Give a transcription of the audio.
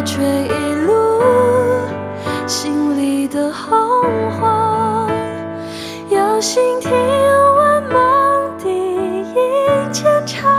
坠入心里的洪荒，有心听闻梦的一间长。